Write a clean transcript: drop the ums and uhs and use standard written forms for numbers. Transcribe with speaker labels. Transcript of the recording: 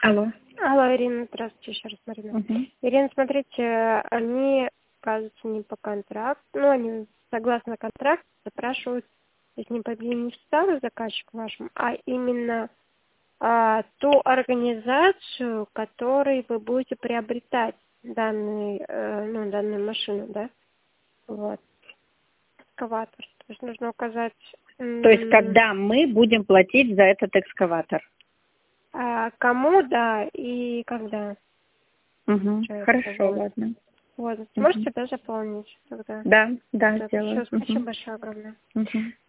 Speaker 1: Алло.
Speaker 2: Алло, Ирина, здравствуйте, еще раз, Марина. Ирина, смотрите, они, кажется, не по контракту, ну, они согласно контракту запрашивают, если не по бенефициару заказчик вашему, а именно ту организацию, которой вы будете приобретать данную машину, да? Вот. Экскаватор. То есть нужно указать...
Speaker 1: То есть когда мы будем платить за этот экскаватор?
Speaker 2: Кому, да, и когда.
Speaker 1: Хорошо, ладно.
Speaker 2: Вот, сможете, да, заполнить тогда?
Speaker 1: Да, сделаю.
Speaker 2: Все, спасибо большое огромное.